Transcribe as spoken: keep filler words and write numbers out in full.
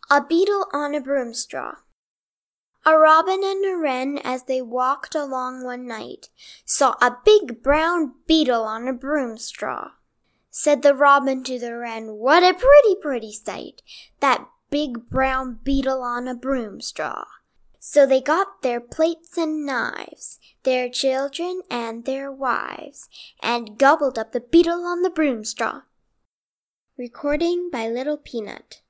A Beetle on a Broom Straw. A robin and a wren, as they walked along one night, saw a big brown beetle on a broom straw. Said the robin to the wren, "What a pretty, pretty sight, that big brown beetle on a broom straw." So they got their plates and knives, their children and their wives, and gobbled up the beetle on the broom straw. Recording by Little Peanut.